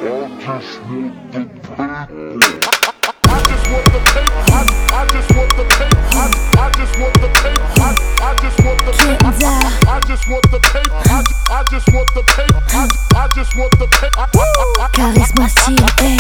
Charisma style, hey.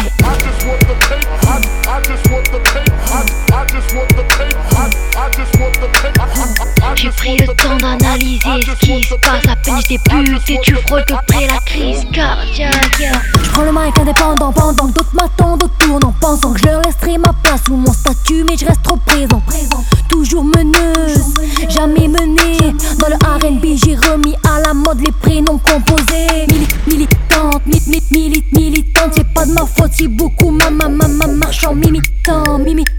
J'ai pris le temps d'analyser ce qui se passe. À peine j'étais buté, tu frôles de près la crise cardiaque. Je prends le mic indépendant pendant que d'autres m'attendent autour, en pensant que je leur laisserai ma place ou mon statut, mais je reste trop présent. Toujours meneuse, jamais menée. Dans le R&B j'ai remis à la mode les prénoms composés. Militante, militante, c'est pas de ma faute si beaucoup marche en m'imitant.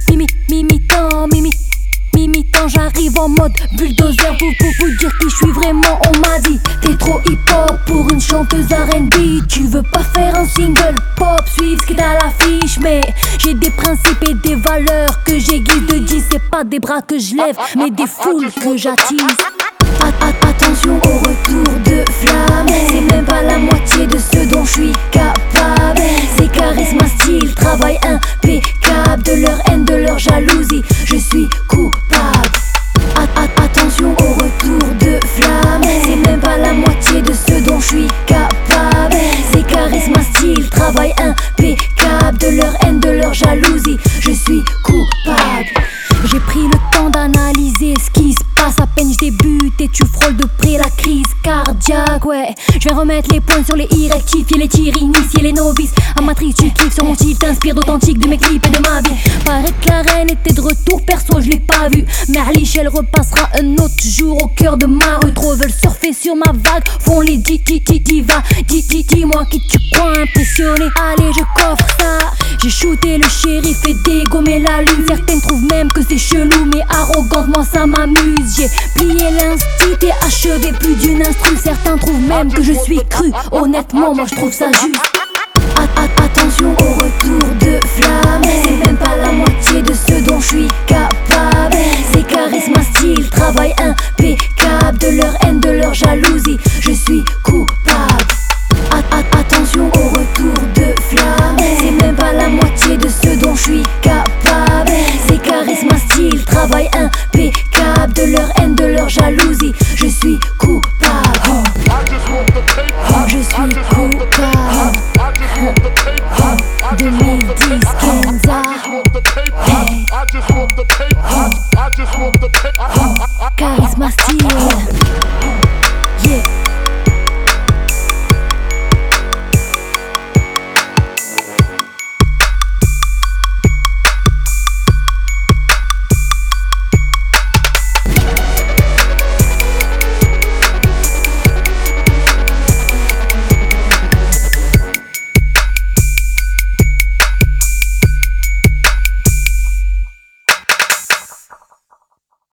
Mimitant, j'arrive en mode bulldozer pour vous dire qui je suis vraiment. On m'a dit t'es trop hip-hop pour une chanteuse R&B. Tu veux pas faire un single pop, suivre ce qui est à l'affiche. Mais j'ai des principes et des valeurs que j'aiguise de 10. C'est pas des bras que je lève, mais des foules que j'attise. Attention au retour de flamme, c'est même pas la moitié de ce dont je suis capable. C'est charisma style, travail impeccable. De leur haine, de leur jalousie, je suis coupable. Attention au retour de flamme, c'est même pas la moitié de ce dont je suis capable. C'est charisma style, travail impeccable. De leur haine, de leur jalousie, je suis coupable. J'ai pris le temps d'analyser ce qui se passe. À peine je débute et tu frôles de près la crise cardiaque, ouais. Je vais remettre les points sur les i, rectifier les tirs, initier les novices. Amatrice, tu kiffes sur mon style, t'inspires d'authentique de mes clips et de ma vie. Paraît que la reine était de retour, perso je l'ai pas vue. Mais Alice elle repassera un autre jour au cœur de ma rue. Trop veulent surfer sur ma vague, font les divas. Dis-moi qui tu crois impressionné. Allez je coffre ça. J'ai shooté le shérif et dégommé la lune. Certaines trouvent même que c'est chelou, mais arrogante moi ça m'amuse. J'ai plié l'instit et achevé plus d'une instru. Certains trouvent même que je suis cru. Honnêtement moi je trouve ça juste.